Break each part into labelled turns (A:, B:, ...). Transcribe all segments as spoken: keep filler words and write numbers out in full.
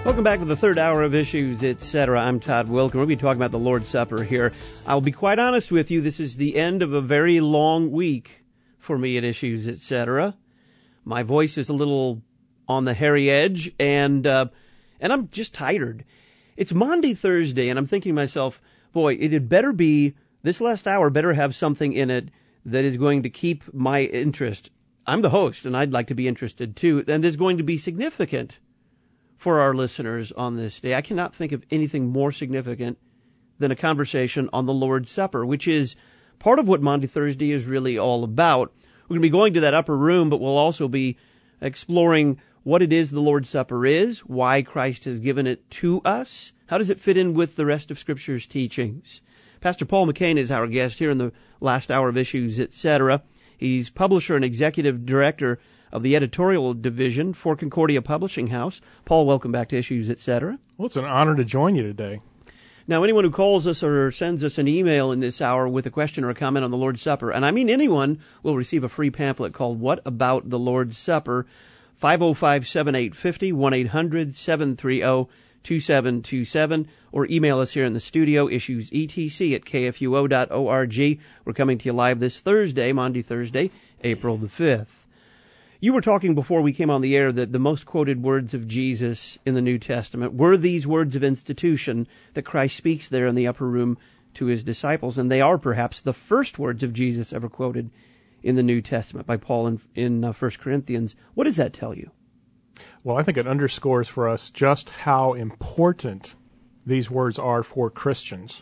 A: Welcome back to the third hour of Issues, et cetera. I'm Todd Wilken. We'll be talking about the Lord's Supper here. I'll be quite honest with you. This is the end of a very long week for me at Issues, et cetera. My voice is a little on the hairy edge, and uh, and I'm just tired. It's Maundy Thursday, and I'm thinking to myself, boy, it had better be, this last hour better have something in it that is going to keep my interest. I'm the host, and I'd like to be interested too, and is going to be significant for our listeners on this day. I cannot think of anything more significant than a conversation on the Lord's Supper, which is part of what Maundy Thursday is really all about. We're going to be going to that upper room, but we'll also be exploring what it is the Lord's Supper is, why Christ has given it to us, how does it fit in with the rest of Scripture's teachings. Pastor Paul McCain is our guest here in the last hour of Issues, et cetera. He's publisher and executive director of the editorial division for Concordia Publishing House. Paul, welcome back to Issues, et cetera.
B: Well, it's an honor to join you today.
A: Now, anyone who calls us or sends us an email in this hour with a question or a comment on the Lord's Supper, and I mean anyone, will receive a free pamphlet called What About the Lord's Supper? five oh five, seven eight five oh, one eight hundred, seven three oh, two seven two seven, or email us here in the studio, issuesetc at k f u o dot org. We're coming to you live this Thursday, Maundy Thursday, April the fifth. You were talking before we came on the air that the most quoted words of Jesus in the New Testament were these words of institution that Christ speaks there in the upper room to his disciples, and they are perhaps the first words of Jesus ever quoted in the New Testament by Paul in, in uh, First Corinthians. What does that tell you?
B: Well, I think it underscores for us just how important these words are for Christians.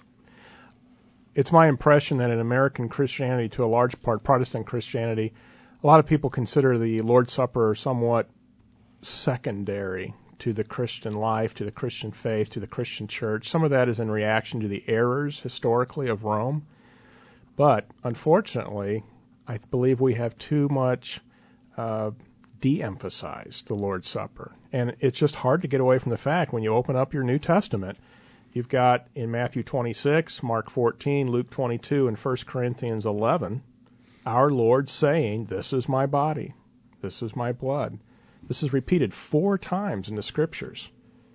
B: It's my impression that in American Christianity, to a large part, Protestant Christianity, a lot of people consider the Lord's Supper somewhat secondary to the Christian life, to the Christian faith, to the Christian church. Some of that is in reaction to the errors, historically, of Rome. But, unfortunately, I believe we have too much uh, de-emphasized the Lord's Supper. And it's just hard to get away from the fact when you open up your New Testament, you've got in Matthew twenty-six, Mark fourteen, Luke twenty-two, and First Corinthians eleven, our Lord saying, "This is my body, this is my blood." This is repeated four times in the Scriptures.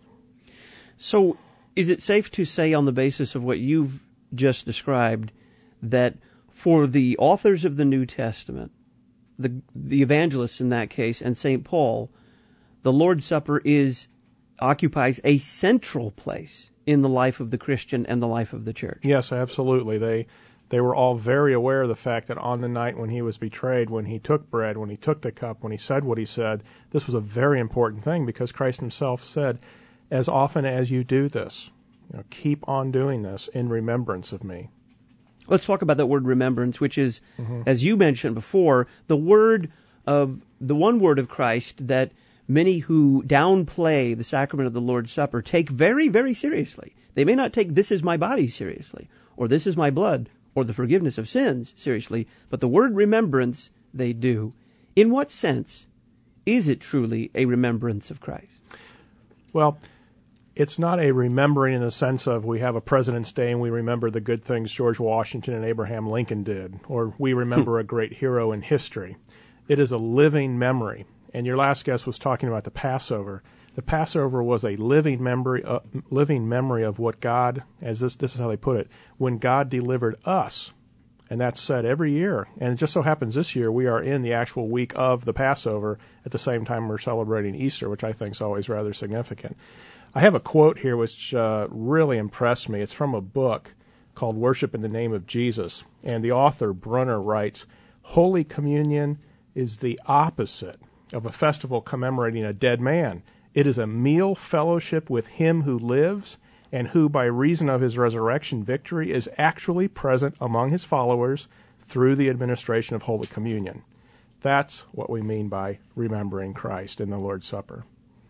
A: So is it safe to say, on the basis of what you've just described, that for the authors of the New Testament, the the evangelists in that case, and Saint Paul, the Lord's Supper is occupies a central place in the life of the Christian and the life of the church?
B: Yes, absolutely. They They were all very aware of the fact that on the night when he was betrayed, when he took bread, when he took the cup, when he said what he said, this was a very important thing because Christ himself said, as often as you do this, you know, keep on doing this in remembrance of me.
A: Let's talk about that word remembrance, which is,
B: Mm-hmm.
A: as you mentioned before, the word of the one word of Christ that many who downplay the sacrament of the Lord's Supper take very, very seriously. They may not take "this is my body" seriously, or "this is my blood," or the forgiveness of sins seriously, but the word remembrance they do. In what sense is it truly a remembrance of Christ?
B: Well, it's not a remembering in the sense of we have a President's Day and we remember the good things George Washington and Abraham Lincoln did, or we remember a great hero in history. It is a living memory. And your last guest was talking about the Passover. The Passover was a living memory, uh, living memory of what God, as this, this is how they put it, when God delivered us. And that's said every year. And it just so happens this year we are in the actual week of the Passover at the same time we're celebrating Easter, which I think is always rather significant. I have a quote here which uh, really impressed me. It's from a book called Worship in the Name of Jesus. And the author, Brunner, writes, "Holy Communion is the opposite of a festival commemorating a dead man. It is a meal fellowship with him who lives and who, by reason of his resurrection victory, is actually present among his followers through the administration of Holy Communion." That's what we mean by remembering Christ in the Lord's Supper.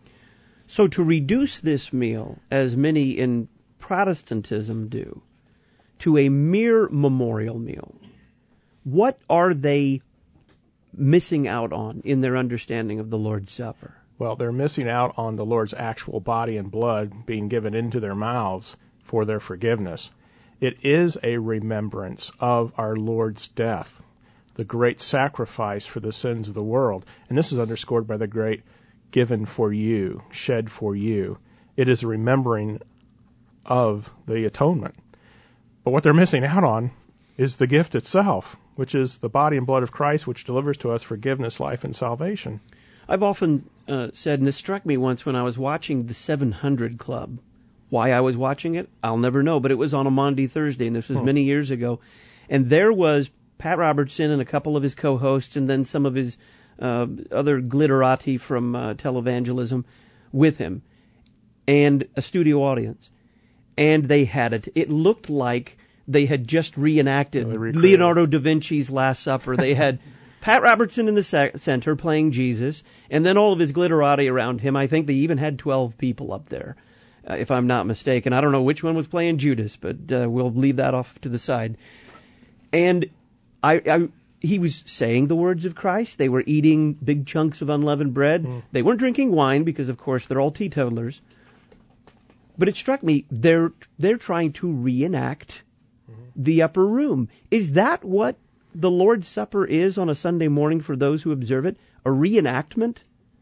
A: So to reduce this meal, as many in Protestantism do, to a mere memorial meal, what are they missing out on in their understanding of the Lord's Supper?
B: Well, they're missing out on the Lord's actual body and blood being given into their mouths for their forgiveness. It is a remembrance of our Lord's death, the great sacrifice for the sins of the world. And this is underscored by the great given for you, shed for you. It is a remembering of the atonement. But what they're missing out on is the gift itself, which is the body and blood of Christ, which delivers to us forgiveness, life, and salvation.
A: I've often uh, said, and this struck me once when I was watching the seven hundred Club. Why I was watching it, I'll never know, but it was on a Maundy Thursday, and this was hmm. many years ago. And there was Pat Robertson and a couple of his co-hosts, and then some of his uh, other glitterati from uh, televangelism with him, and a studio audience. And they had it. It looked like they had just reenacted oh, Leonardo da Vinci's Last Supper. They had Pat Robertson in the center playing Jesus, and then all of his glitterati around him. I think they even had twelve people up there, uh, if I'm not mistaken. I don't know which one was playing Judas, but uh, we'll leave that off to the side. And I, I, he was saying the words of Christ. They were eating big chunks of unleavened bread. Mm. They weren't drinking wine because, of course, they're all teetotalers. But it struck me, they're they're trying to reenact mm-hmm. the upper room. Is that what the Lord's Supper is on a Sunday morning for those who observe it? A reenactment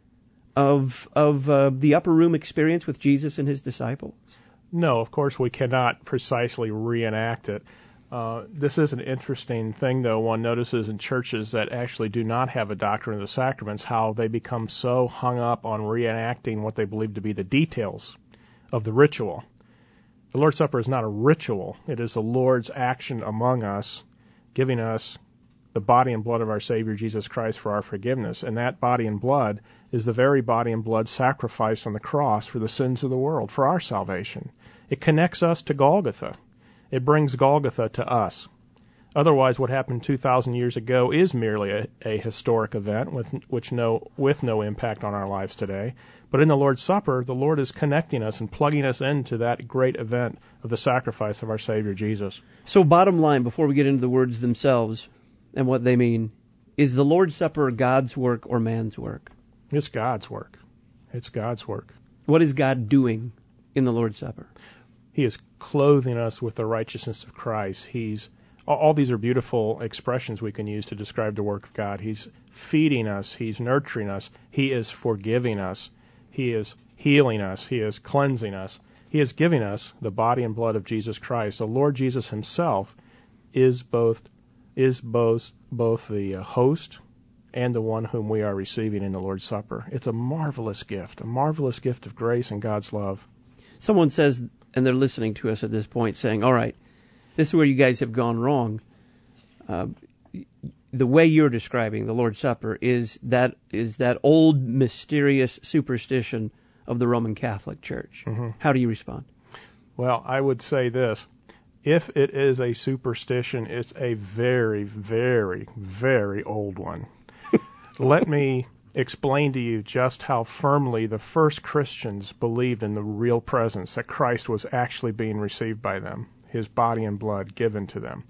A: of of uh, the upper room experience with Jesus and his disciples?
B: No, of course we cannot precisely reenact it. Uh, this is an interesting thing, though. One notices in churches that actually do not have a doctrine of the sacraments, how they become so hung up on reenacting what they believe to be the details of the ritual. The Lord's Supper is not a ritual. It is the Lord's action among us, giving us the body and blood of our Savior Jesus Christ for our forgiveness. And that body and blood is the very body and blood sacrificed on the cross for the sins of the world, for our salvation. It connects us to Golgotha. It brings Golgotha to us. Otherwise, what happened two thousand years ago is merely a, a historic event with which no with no impact on our lives today. But in the Lord's Supper, the Lord is connecting us and plugging us into that great event of the sacrifice of our Savior Jesus.
A: So bottom line, before we get into the words themselves and what they mean, is the Lord's Supper God's work or man's work?
B: It's God's work. It's God's work.
A: What is God doing in the Lord's Supper?
B: He is clothing us with the righteousness of Christ. He's all these are beautiful expressions we can use to describe the work of God. He's feeding us. He's nurturing us. He is forgiving us. He is healing us. He is cleansing us. He is giving us the body and blood of Jesus Christ. The Lord Jesus himself is both is both both the host and the one whom we are receiving in the Lord's Supper. It's a marvelous gift, a marvelous gift of grace and God's love.
A: Someone says, and they're listening to us at this point, saying, all right, this is where you guys have gone wrong. Uh, the way you're describing the Lord's Supper is that is that old mysterious superstition of the Roman Catholic Church. Mm-hmm. How do you respond?
B: Well, I would say this. If it is a superstition, it's a very, very, very old one. Let me explain to you just how firmly the first Christians believed in the real presence, that Christ was actually being received by them, his body and blood given to them.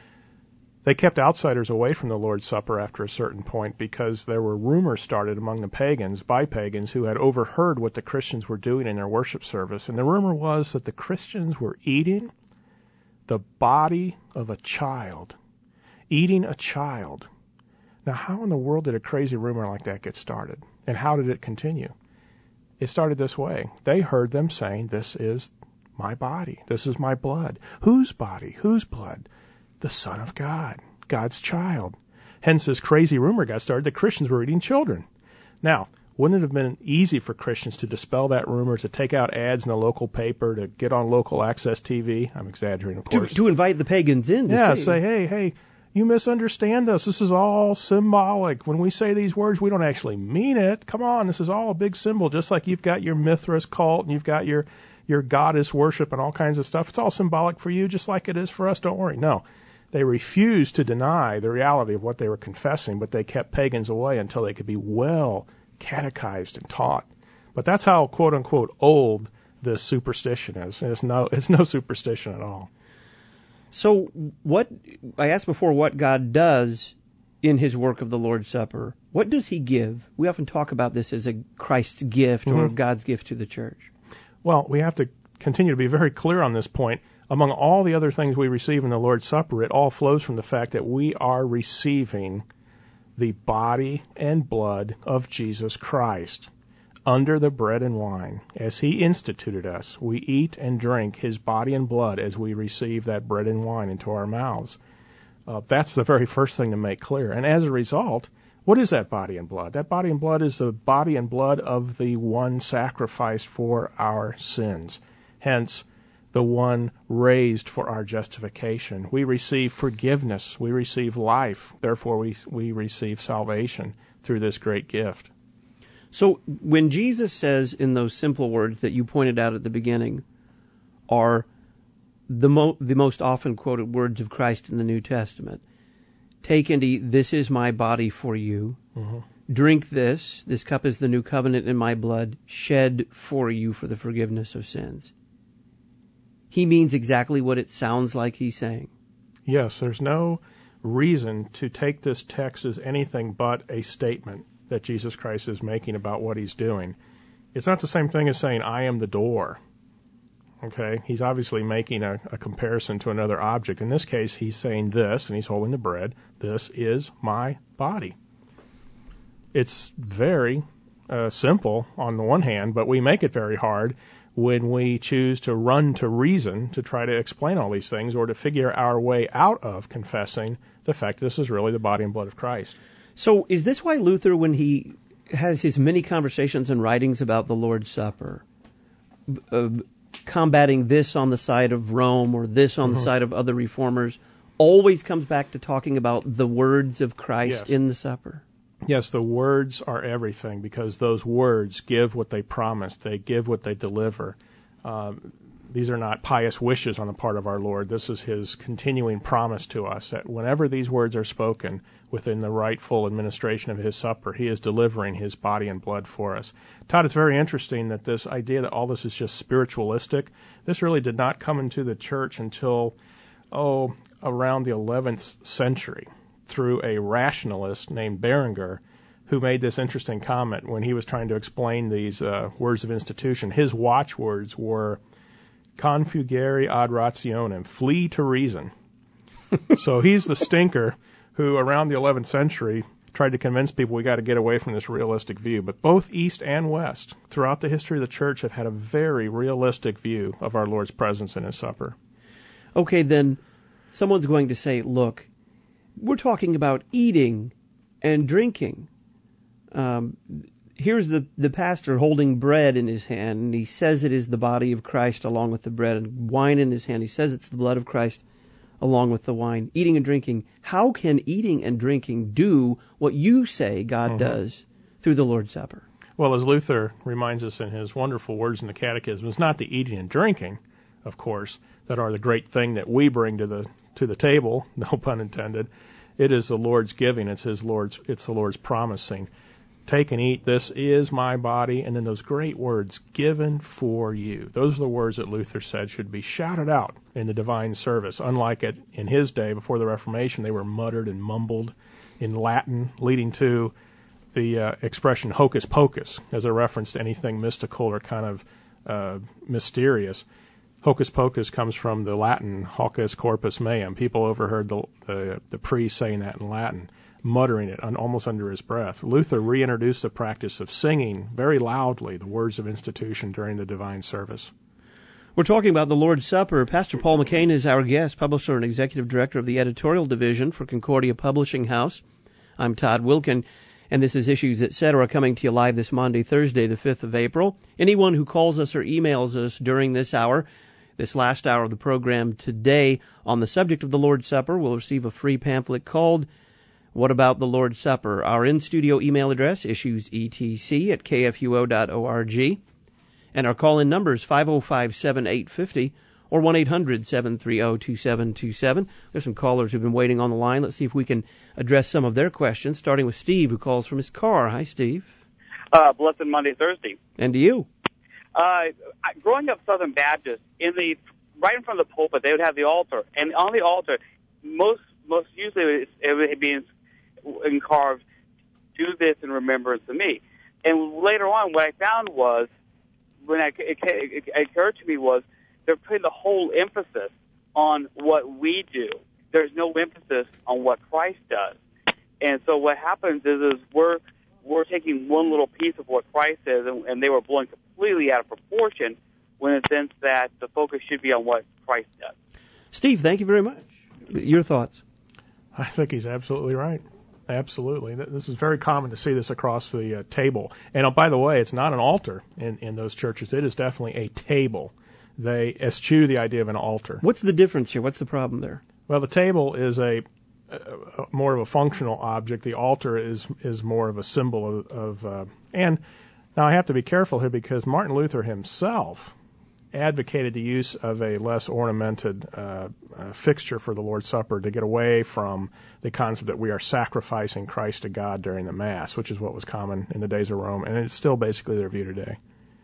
B: They kept outsiders away from the Lord's Supper after a certain point because there were rumors started among the pagans by pagans who had overheard what the Christians were doing in their worship service. And the rumor was that the Christians were eating the body of a child. Eating a child. Now, how in the world did a crazy rumor like that get started? And how did it continue? It started this way. They heard them saying, this is my body. This is my blood. Whose body? Whose blood? The Son of God, God's child. Hence, this crazy rumor got started that Christians were eating children. Now, wouldn't it have been easy for Christians to dispel that rumor, to take out ads in the local paper, to get on local access T V? I'm exaggerating, of course.
A: To, to invite the pagans in to
B: Yeah,
A: see.
B: say, hey, hey, you misunderstand us. This is all symbolic. When we say these words, we don't actually mean it. Come on, this is all a big symbol, just like you've got your Mithras cult and you've got your, your goddess worship and all kinds of stuff. It's all symbolic for you, just like it is for us. Don't worry. No. They refused to deny the reality of what they were confessing, but they kept pagans away until they could be well catechized and taught. But that's how, quote unquote, old this superstition is. And it's no, it's no superstition at all.
A: So what, I asked before what God does in his work of the Lord's Supper. What does he give? We often talk about this as a Christ's gift mm-hmm. or God's gift to the church.
B: Well, we have to continue to be very clear on this point. Among all the other things we receive in the Lord's Supper, it all flows from the fact that we are receiving the body and blood of Jesus Christ. under the bread and wine, as he instituted us, we eat and drink his body and blood as we receive that bread and wine into our mouths. Uh, that's the very first thing to make clear. And as a result, what is that body and blood? That body and blood is the body and blood of the one sacrificed for our sins. Hence, the one raised for our justification. We receive forgiveness. We receive life. Therefore, we we receive salvation through this great gift.
A: So when Jesus says in those simple words that you pointed out at the beginning are the, mo- the most often quoted words of Christ in the New Testament, take and eat, this is my body for you. Mm-hmm. Drink this, this cup is the new covenant in my blood, shed for you for the forgiveness of sins. He means exactly what it sounds like he's saying.
B: Yes, there's no reason to take this text as anything but a statement that Jesus Christ is making about what he's doing. It's not the same thing as saying, I am the door. Okay? He's obviously making a, a comparison to another object. In this case, he's saying this, and he's holding the bread. This is my body. It's very uh, simple on the one hand, but we make it very hard when we choose to run to reason to try to explain all these things or to figure our way out of confessing the fact that this is really the body and blood of Christ.
A: So is this why Luther, when he has his many conversations and writings about the Lord's Supper, uh, combating this on the side of Rome or this on mm-hmm. the side of other reformers, always comes back to talking about the words of Christ yes. in the supper?
B: Yes, the words are everything because those words give what they promise. They give what they deliver. Uh, these are not pious wishes on the part of our Lord. This is his continuing promise to us that whenever these words are spoken within the rightful administration of his supper, he is delivering his body and blood for us. Todd, it's very interesting that this idea that all this is just spiritualistic, this really did not come into the church until, oh, around the eleventh century. Through a rationalist named Berenger, who made this interesting comment when he was trying to explain these uh, words of institution. His watchwords were confugere ad rationem, flee to reason. So he's the stinker who, around the eleventh century, tried to convince people we got to get away from this realistic view. But both East and West, throughout the history of the church, have had a very realistic view of our Lord's presence in his supper.
A: Okay, then someone's going to say, look, we're talking about eating and drinking. Um, here's the, the pastor holding bread in his hand, and he says it is the body of Christ along with the bread, and wine in his hand. He says it's the blood of Christ along with the wine. Eating and drinking. How can eating and drinking do what you say God mm-hmm. does through the Lord's Supper?
B: Well, as Luther reminds us in his wonderful words in the Catechism, it's not the eating and drinking, of course, that are the great thing that we bring to the to the table, no pun intended. It is the Lord's giving. It's his Lord's. It's the Lord's promising. Take and eat. This is my body. And then those great words, given for you. Those are the words that Luther said should be shouted out in the divine service. Unlike it in his day before the Reformation, they were muttered and mumbled in Latin, leading to the uh, expression hocus pocus as a reference to anything mystical or kind of uh, mysterious. Hocus pocus comes from the Latin hocus corpus meum. People overheard the, the, the priest saying that in Latin, muttering it un, almost under his breath. Luther reintroduced the practice of singing very loudly the words of institution during the divine service.
A: We're talking about the Lord's Supper. Pastor Paul McCain is our guest, publisher and executive director of the editorial division for Concordia Publishing House. I'm Todd Wilkin, and this is Issues Etc. coming to you live this Monday, Thursday, the fifth of April. Anyone who calls us or emails us during this hour, this last hour of the program today, on the subject of the Lord's Supper, will receive a free pamphlet called What About the Lord's Supper? Our in-studio email address, issuesetc at k f u o dot org. And our call-in number is five oh five, seven eight five oh or one eight hundred, seven three zero, two seven two seven. There's some callers who've been waiting on the line. Let's see if we can address some of their questions, starting with Steve, who calls from his car. Hi, Steve.
C: Uh, blessed Monday, Thursday.
A: And to you.
C: Uh, growing up Southern Baptist, in the right in front of the pulpit, they would have the altar, and on the altar, most most usually it would be carved, "Do this in remembrance of me." And later on, what I found was, when I, it, it, it occurred to me was, they're putting the whole emphasis on what we do. There's no emphasis on what Christ does. And so what happens is, is we're were taking one little piece of what Christ is, and, and they were blowing completely out of proportion, when in a sense that the focus should be on what Christ does.
A: Steve, thank you very much. Your thoughts?
B: I think he's absolutely right. Absolutely. This is very common to see this across the uh, table. And oh, by the way, it's not an altar in, in those churches. It is definitely a table. They eschew the idea of an altar.
A: What's the difference here? What's the problem there?
B: Well, the table is a, a, a more of a functional object. The altar is is more of a symbol of, of uh, and now I have to be careful here because Martin Luther himself advocated the use of a less ornamented uh, uh, fixture for the Lord's Supper to get away from the concept that we are sacrificing Christ to God during the Mass, which is what was common in the days of Rome, and it's still basically their view today.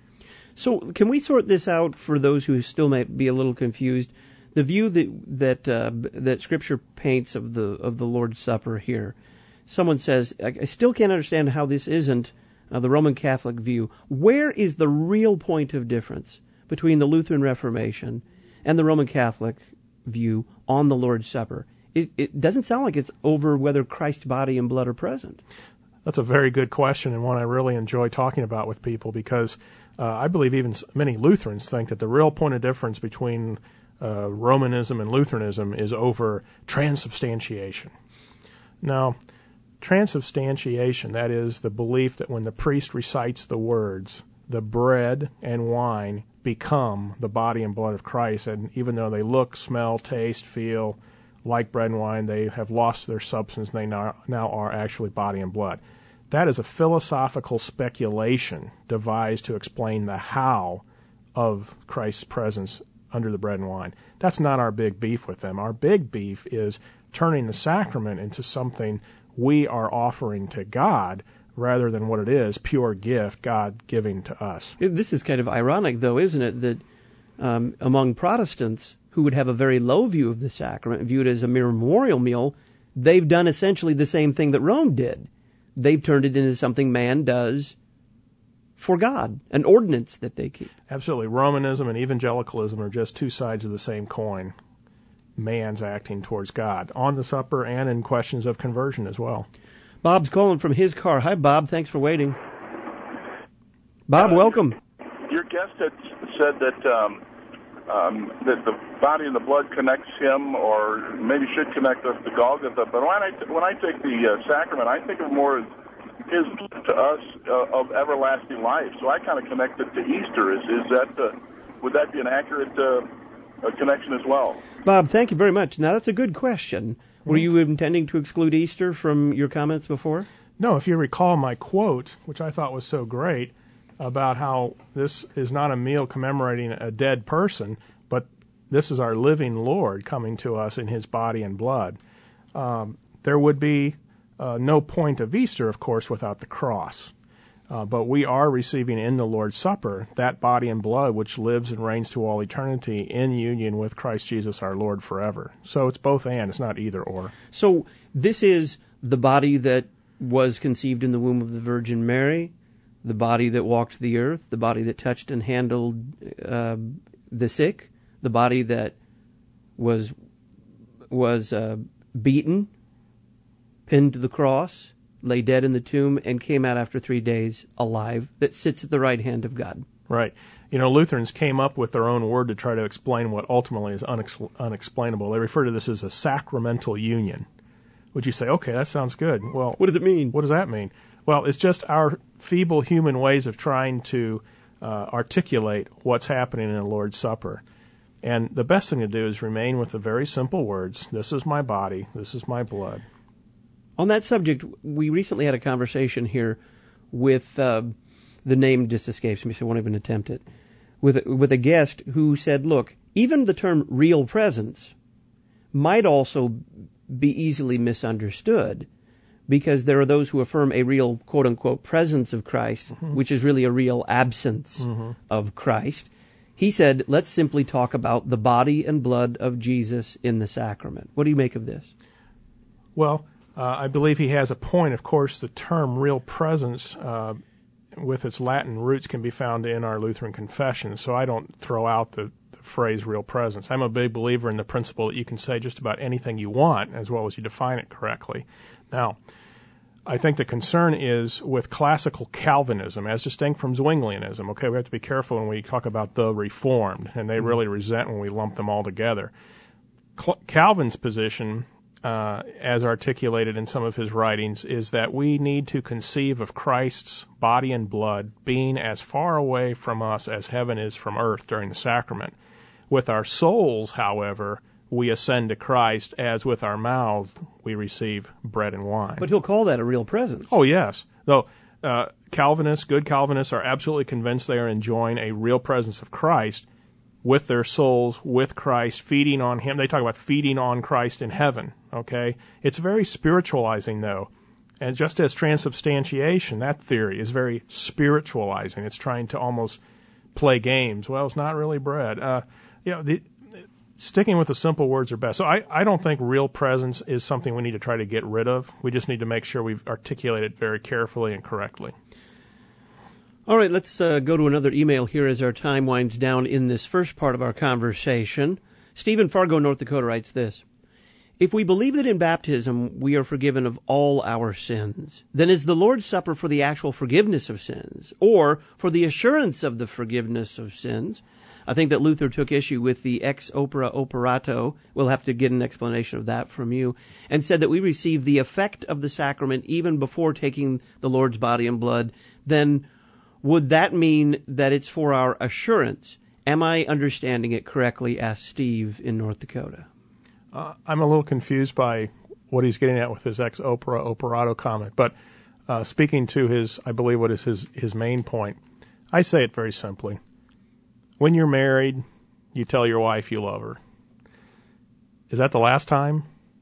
A: So can we sort this out for those who still might be a little confused? The view that that uh, that Scripture paints of the of the Lord's Supper here, someone says, I, I still can't understand how this isn't uh, the Roman Catholic view. Where is the real point of difference between the Lutheran Reformation and the Roman Catholic view on the Lord's Supper? It, it doesn't sound like it's over whether Christ's body and blood are present.
B: That's a very good question, and one I really enjoy talking about with people because uh, I believe even many Lutherans think that the real point of difference between uh, Romanism and Lutheranism is over transubstantiation. Now, transubstantiation, that is the belief that when the priest recites the words, the bread and wine become the body and blood of Christ, and even though they look, smell, taste, feel like bread and wine, they have lost their substance, and they now, now are actually body and blood. That is a philosophical speculation devised to explain the how of Christ's presence under the bread and wine. That's not our big beef with them. Our big beef is turning the sacrament into something we are offering to God rather than what it is, pure gift, God giving to us.
A: This is kind of ironic, though, isn't it, that um, among Protestants who would have a very low view of the sacrament, viewed as a mere memorial meal, they've done essentially the same thing that Rome did. They've turned it into something man does for God, an ordinance that they keep.
B: Absolutely. Romanism and evangelicalism are just two sides of the same coin. Man's acting towards God on the supper and in questions of conversion as well.
A: Bob's calling from his car. Hi, Bob. Thanks for waiting. Bob, uh, welcome.
D: Your guest had said that um, um, that the body and the blood connects him, or maybe should connect us to Golgotha. But when I when I take the uh, sacrament, I think of more as his to us uh, of everlasting life. So I kind of connect it to Easter. Is is that uh, would that be an accurate uh, uh, connection as well?
A: Bob, thank you very much. Now that's a good question. Were you intending to exclude Easter from your comments before?
B: No, if you recall my quote, which I thought was so great, about how this is not a meal commemorating a dead person, but this is our living Lord coming to us in his body and blood. Um, there would be uh, no point of Easter, of course, without the cross. Uh, but we are receiving in the Lord's Supper that body and blood which lives and reigns to all eternity in union with Christ Jesus our Lord forever. So it's both and, it's not either or.
A: So this is the body that was conceived in the womb of the Virgin Mary, the body that walked the earth, the body that touched and handled uh, the sick, the body that was was uh, beaten, pinned to the cross, lay dead in the tomb, and came out after three days alive, that sits at the right hand of God.
B: Right. You know, Lutherans came up with their own word to try to explain what ultimately is unex- unexplainable. They refer to this as a sacramental union. Would you say, okay, that sounds good. Well,
A: what does it mean?
B: What does that mean? Well, it's just our feeble human ways of trying to uh, articulate what's happening in the Lord's Supper. And the best thing to do is remain with the very simple words, this is my body, this is my blood.
A: On that subject, we recently had a conversation here with, uh, the name just escapes me, so I won't even attempt it, with, with a guest who said, look, even the term real presence might also be easily misunderstood, because there are those who affirm a real, quote-unquote, presence of Christ, mm-hmm. which is really a real absence mm-hmm. of Christ. He said, let's simply talk about the body and blood of Jesus in the sacrament. What do you make of this?
B: Well, Uh, I believe he has a point. Of course, the term real presence, uh, with its Latin roots, can be found in our Lutheran confession, so I don't throw out the, the phrase real presence. I'm a big believer in the principle that you can say just about anything you want as well as you define it correctly. Now, I think the concern is with classical Calvinism, as distinct from Zwinglianism. Okay, we have to be careful when we talk about the Reformed, and they really resent when we lump them all together. Cl- Calvin's position, uh, as articulated in some of his writings, is that we need to conceive of Christ's body and blood being as far away from us as heaven is from earth during the sacrament. With our souls, however, we ascend to Christ, as with our mouths we receive bread and wine.
A: But he'll call that a real presence.
B: Oh, yes. Though uh, Calvinists, good Calvinists, are absolutely convinced they are enjoying a real presence of Christ with their souls, with Christ, feeding on Him. They talk about feeding on Christ in heaven, okay? It's very spiritualizing, though. And just as transubstantiation, that theory is very spiritualizing. It's trying to almost play games. Well, it's not really bread. Uh, you know, the... Sticking with the simple words are best. So I, I don't think real presence is something we need to try to get rid of. We just need to make sure we've articulated it very carefully and correctly.
A: All right, let's uh, go to another email here as our time winds down in this first part of our conversation. Stephen Fargo, North Dakota, writes this. If we believe that in baptism we are forgiven of all our sins, then is the Lord's Supper for the actual forgiveness of sins, or for the assurance of the forgiveness of sins? I think that Luther took issue with the ex opere operato. We'll have to get an explanation of that from you. And said that we receive the effect of the sacrament even before taking the Lord's body and blood. Then would that mean that it's for our assurance? Am I understanding it correctly? Asked Steve in North Dakota.
B: Uh, I'm a little confused by what he's getting at with his ex opere operato comment. But uh, speaking to his, I believe what is his, his main point, I say it very simply. When you're married, you tell your wife you love her. Is that the last time?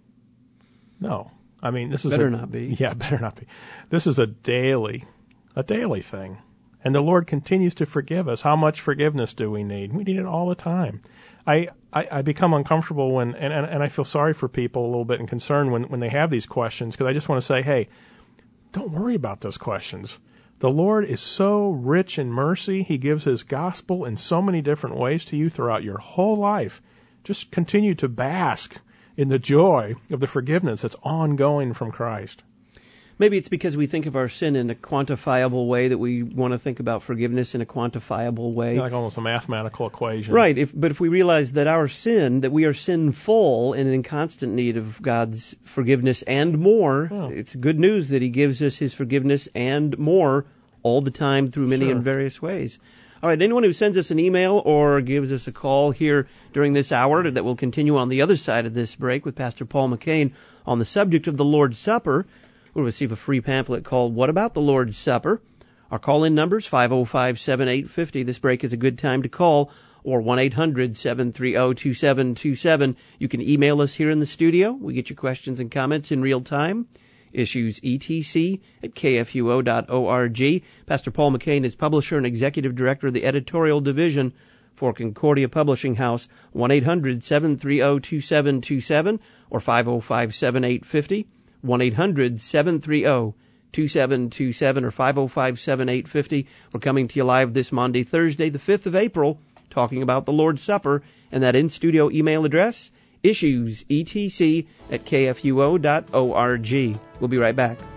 B: No. I mean, this is
A: better
B: a,
A: not be.
B: Yeah, better not be. This is a daily, a daily thing. And the Lord continues to forgive us. How much forgiveness do we need? We need it all the time. I, I, I become uncomfortable when, and, and, and I feel sorry for people a little bit and concerned when, when they have these questions, because I just want to say, hey, don't worry about those questions. The Lord is so rich in mercy. He gives His gospel in so many different ways to you throughout your whole life. Just continue to bask in the joy of the forgiveness that's ongoing from Christ.
A: Maybe it's because we think of our sin in a quantifiable way that we want to think about forgiveness in a quantifiable way.
B: Like almost a mathematical equation.
A: Right. If, but if we realize that our sin, that we are sinful and in constant need of God's forgiveness and more, oh. It's good news that He gives us His forgiveness and more all the time through many
B: sure.
A: and various ways. All right, anyone who sends us an email or gives us a call here during this hour that will continue on the other side of this break with Pastor Paul McCain on the subject of the Lord's Supper will receive a free pamphlet called What About the Lord's Supper? Our call-in number is five oh five, seven eight five oh. This break is a good time to call, or one eight hundred, seven three zero, two seven two seven. You can email us here in the studio. We get your questions and comments in real time. Issues E T C at K F U O dot org. Pastor Paul McCain is publisher and executive director of the editorial division for Concordia Publishing House, one eight hundred, seven three zero, two seven two seven, or five oh five, seven eight five oh. one eight hundred, seven three zero, two seven two seven or five oh five, seven eight five oh. We're coming to you live this Monday, Thursday, the fifth of April, talking about the Lord's Supper, and that in-studio email address, issues, E T C, at K F U O dot org. We'll be right back.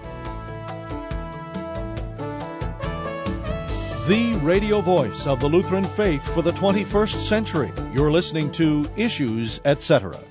E: The radio voice of the Lutheran faith for the twenty-first century. You're listening to Issues, et cetera.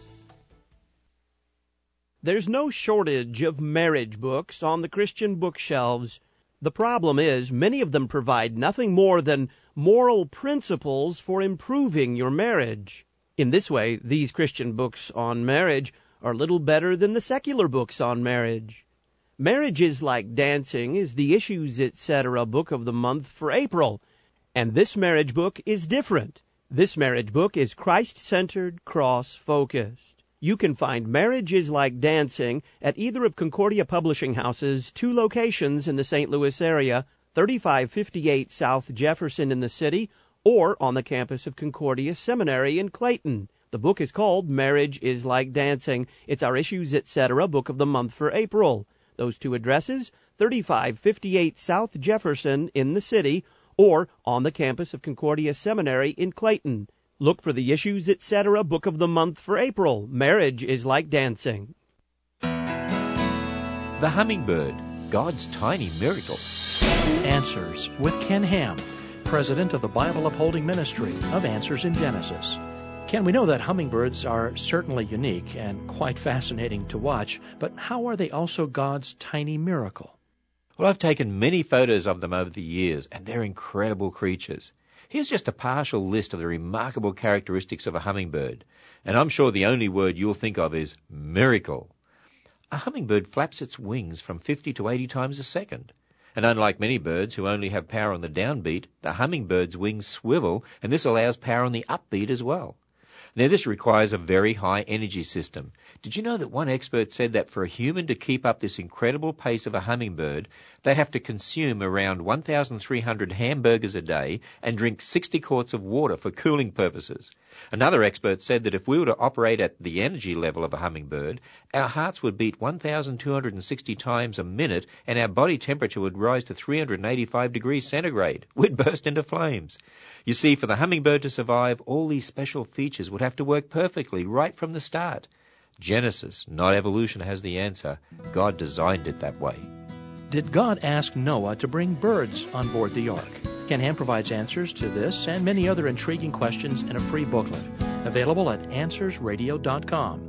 A: There's no shortage of marriage books on the Christian bookshelves. The problem is, many of them provide nothing more than moral principles for improving your marriage. In this way, these Christian books on marriage are little better than the secular books on marriage. Marriage is Like Dancing is the Issues, et cetera book of the month for April, and this marriage book is different. This marriage book is Christ-centered, cross-focused. You can find Marriage is Like Dancing at either of Concordia Publishing House's two locations in the Saint Louis area, thirty-five fifty-eight South Jefferson in the city, or on the campus of Concordia Seminary in Clayton. The book is called Marriage is Like Dancing. It's our Issues, et cetera book of the month for April. Those two addresses, thirty-five fifty-eight South Jefferson in the city, or on the campus of Concordia Seminary in Clayton. Look for the Issues, et cetera book of the month for April. Marriage is Like Dancing.
F: The hummingbird, God's tiny miracle.
G: Answers with Ken Ham, president of the Bible Upholding Ministry of Answers in Genesis. Ken, we know that hummingbirds are certainly unique and quite fascinating to watch, but how are they also God's tiny miracle?
F: Well, I've taken many photos of them over the years, and they're incredible creatures. Here's just a partial list of the remarkable characteristics of a hummingbird, and I'm sure the only word you'll think of is miracle. A hummingbird flaps its wings from fifty to eighty times a second. And unlike many birds who only have power on the downbeat, the hummingbird's wings swivel, and this allows power on the upbeat as well. Now, this requires a very high energy system. Did you know that one expert said that for a human to keep up this incredible pace of a hummingbird, they have to consume around one thousand three hundred hamburgers a day and drink sixty quarts of water for cooling purposes? Another expert said that if we were to operate at the energy level of a hummingbird, our hearts would beat one thousand two hundred sixty times a minute and our body temperature would rise to three hundred eighty-five degrees centigrade. We'd burst into flames. You see, for the hummingbird to survive, all these special features would have to work perfectly right from the start. Genesis, not evolution, has the answer. God designed it that way.
G: Did God ask Noah to bring birds on board the ark? Ken Ham provides answers to this and many other intriguing questions in a free booklet, available at answers radio dot com.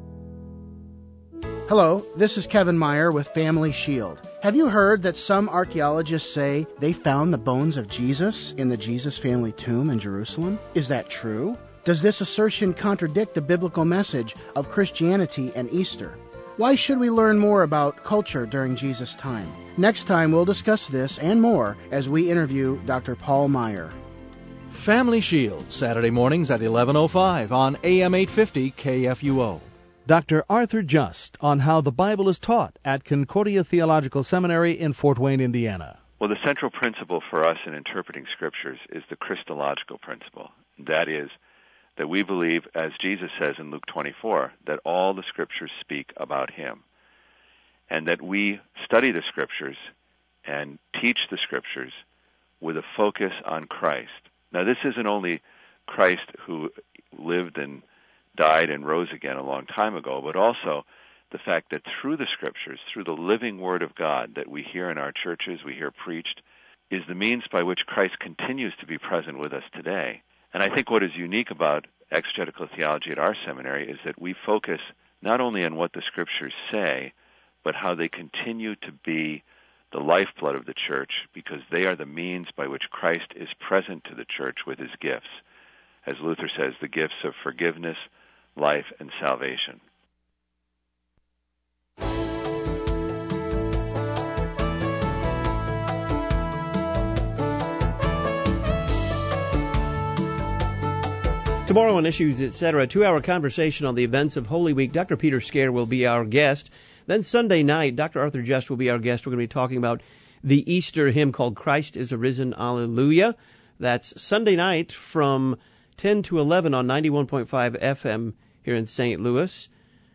H: Hello, this is Kevin Meyer with Family Shield. Have you heard that some archaeologists say they found the bones of Jesus in the Jesus family tomb in Jerusalem? Is that true? Does this assertion contradict the biblical message of Christianity and Easter? Why should we learn more about culture during Jesus' time? Next time we'll discuss this and more as we interview Doctor Paul Meyer.
E: Family Shield, Saturday mornings at eleven oh five on A M eight fifty K F U O. Doctor Arthur Just on how the Bible is taught at Concordia Theological Seminary in Fort Wayne, Indiana.
I: Well, the central principle for us in interpreting Scriptures is the Christological principle. That is, that we believe, as Jesus says in Luke twenty-four, that all the Scriptures speak about Him, and that we study the Scriptures and teach the Scriptures with a focus on Christ. Now, this isn't only Christ who lived and died and rose again a long time ago, but also the fact that through the Scriptures, through the living Word of God that we hear in our churches, we hear preached, is the means by which Christ continues to be present with us today. And I think what is unique about exegetical theology at our seminary is that we focus not only on what the Scriptures say, but how they continue to be the lifeblood of the church, because they are the means by which Christ is present to the church with His gifts. As Luther says, the gifts of forgiveness, life, and salvation.
A: Tomorrow on Issues, et cetera, a two-hour conversation on the events of Holy Week. Doctor Peter Scare will be our guest. Then Sunday night, Doctor Arthur Just will be our guest. We're going to be talking about the Easter hymn called Christ is Arisen, Alleluia. That's Sunday night from ten to eleven on ninety-one point five F M here in Saint Louis.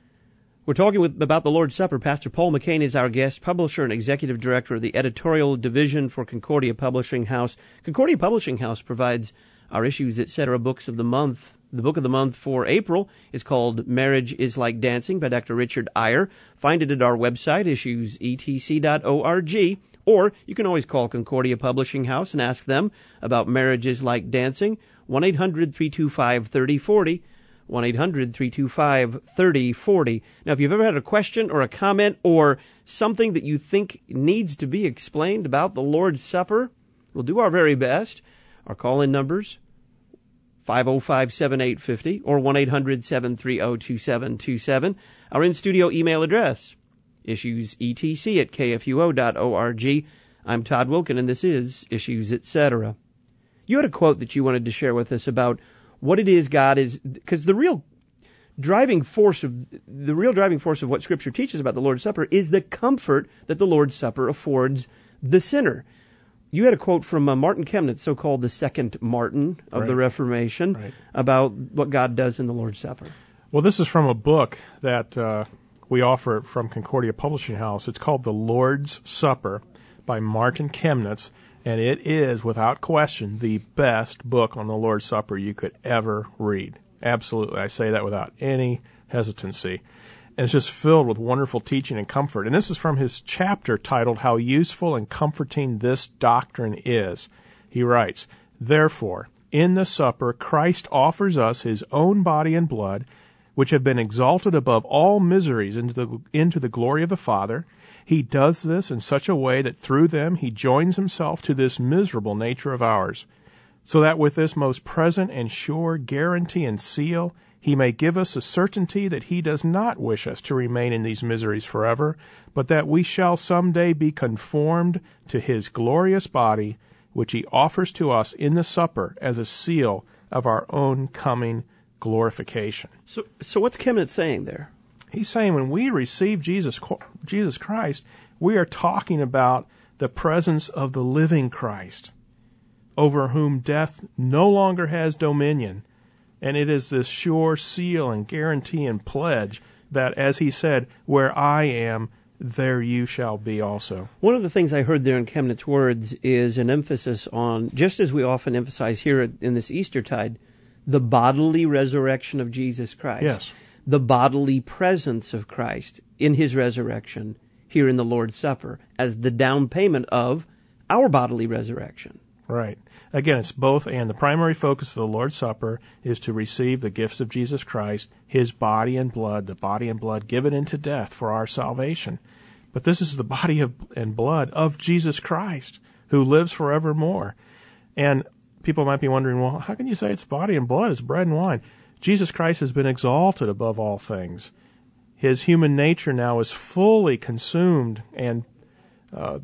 A: We're talking with, about the Lord's Supper. Pastor Paul McCain is our guest, publisher and executive director of the editorial division for Concordia Publishing House. Concordia Publishing House provides our Issues, et cetera, books of the month. The book of the month for April is called Marriage is Like Dancing by Doctor Richard Eyre. Find it at our website, issues e t c dot org, or you can always call Concordia Publishing House and ask them about Marriage is Like Dancing, one eight hundred three two five three oh four oh, one eight hundred three two five three oh four oh. Now, if you've ever had a question or a comment or something that you think needs to be explained about the Lord's Supper, we'll do our very best. Our call-in numbers, five oh five, seven eight five oh or one eight hundred seven three oh two seven two seven. Our in-studio email address, issuesetc at k f u o dot org. I'm Todd Wilkin, and this is Issues, et cetera. You had a quote that you wanted to share with us about what it is God is, because the real driving force of the real driving force of what Scripture teaches about the Lord's Supper is the comfort that the Lord's Supper affords the sinner. You had a quote from uh, Martin Chemnitz, so-called the second Martin of
B: right.
A: the Reformation, right. about what God does in the Lord's Supper.
B: Well, this is from a book that uh, we offer from Concordia Publishing House. It's called The Lord's Supper by Martin Chemnitz, and it is, without question, the best book on the Lord's Supper you could ever read. Absolutely. I say that without any hesitancy. And it's just filled with wonderful teaching and comfort. And this is from his chapter titled, How Useful and Comforting This Doctrine Is. He writes, Therefore, in the supper, Christ offers us his own body and blood, which have been exalted above all miseries into the, into the glory of the Father. He does this in such a way that through them he joins himself to this miserable nature of ours, so that with this most present and sure guarantee and seal, he may give us a certainty that he does not wish us to remain in these miseries forever, but that we shall some day be conformed to his glorious body, which he offers to us in the supper as a seal of our own coming glorification.
A: So, so what's Chemnitz saying there?
B: He's saying when we receive Jesus, Jesus Christ, we are talking about the presence of the living Christ, over whom death no longer has dominion. And it is this sure seal and guarantee and pledge that, as he said, where I am, there you shall be also.
A: One of the things I heard there in Chemnitz's words is an emphasis on, just as we often emphasize here in this Eastertide, the bodily resurrection of Jesus Christ.
B: Yes.
A: The bodily presence of Christ in his resurrection here in the Lord's Supper as the down payment of our bodily resurrection.
B: Right. Again, it's both, and the primary focus of the Lord's Supper is to receive the gifts of Jesus Christ, his body and blood, the body and blood given into death for our salvation. But this is the body of, and blood of Jesus Christ, who lives forevermore. And people might be wondering, well, how can you say it's body and blood? It's bread and wine. Jesus Christ has been exalted above all things. His human nature now is fully consumed and uh,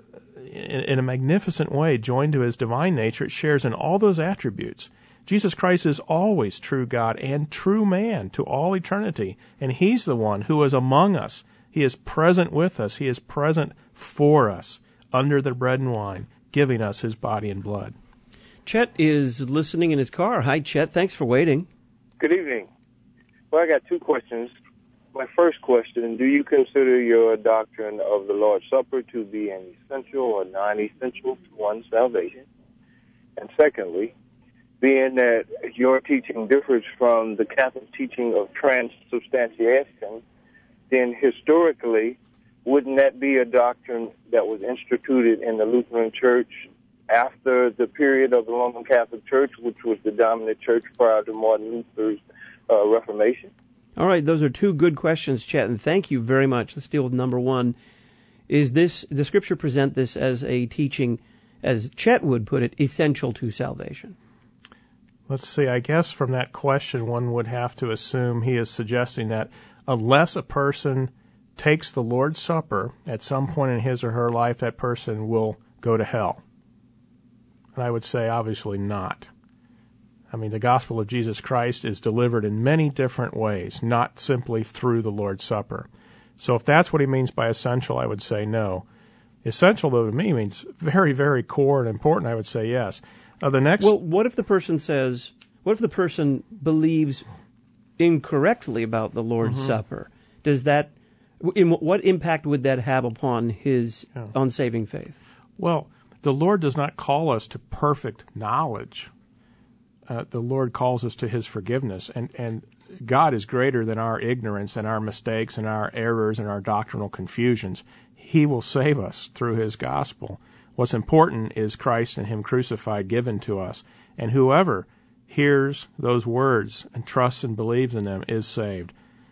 B: in, in a magnificent way joined to his divine nature. It shares in all those attributes. Jesus Christ is always true God and true man to all eternity, and he's the one who is among us. He is present with us. He is present for us under the bread and wine, giving us his body and blood.
A: Chet is listening in his car. Hi, Chet. Thanks for waiting.
J: Good evening. Well, I got two questions. My first question, do you consider your doctrine of the Lord's Supper to be an essential or non-essential to one's salvation? And secondly, being that your teaching differs from the Catholic teaching of transubstantiation, then historically, wouldn't that be a doctrine that was instituted in the Lutheran Church after the period of the Roman Catholic Church, which was the dominant church prior to Martin Luther's uh, Reformation?
A: All right, those are two good questions, Chet, and thank you very much. Let's deal with number one. Is this, the Scripture present this as a teaching, as Chet would put it, essential to salvation?
B: Let's see, I guess from that question one would have to assume he is suggesting that unless a person takes the Lord's Supper at some point in his or her life, that person will go to hell. And I would say, obviously not. I mean, the gospel of Jesus Christ is delivered in many different ways, not simply through the Lord's Supper. So if that's what he means by essential, I would say no. Essential, though, to me means very, very core and important. I would say yes. Uh, the next.
A: Well, what if the person says, what if the person believes incorrectly about the Lord's mm-hmm. Supper? Does that, in, what impact would that have upon his yeah. unsaving faith?
B: Well, the Lord does not call us to perfect knowledge. Uh, the Lord calls us to his forgiveness, and, and God is greater than our ignorance and our mistakes and our errors and our doctrinal confusions. He will save us through his gospel. What's important is Christ and him crucified given to us, and whoever hears those words and trusts and believes in them is saved.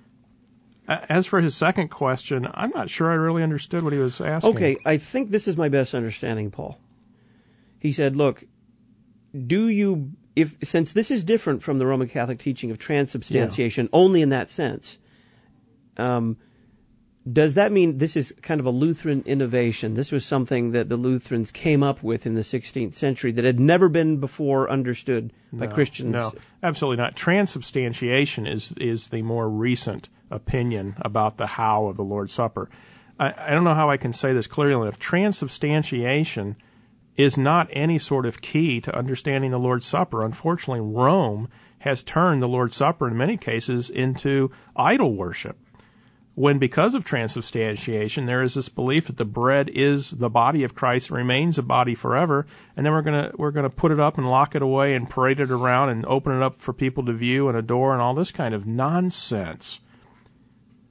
B: As for his second question, I'm not sure I really understood what he was asking.
A: Okay, I think this is my best understanding, Paul. He said, look, do you, if since this is different from the Roman Catholic teaching of transubstantiation, yeah. only in that sense, um, does that mean this is kind of a Lutheran innovation? This was something that the Lutherans came up with in the sixteenth century that had never been before understood by
B: no,
A: Christians?
B: No, absolutely not. Transubstantiation is is the more recent opinion about the how of the Lord's Supper. I, I don't know how I can say this clearly enough. Transubstantiation is not any sort of key to understanding the Lord's Supper. Unfortunately, Rome has turned the Lord's Supper in many cases into idol worship. When because of transubstantiation, there is this belief that the bread is the body of Christ, remains a body forever, and then we're gonna we're gonna put it up and lock it away and parade it around and open it up for people to view and adore and all this kind of nonsense.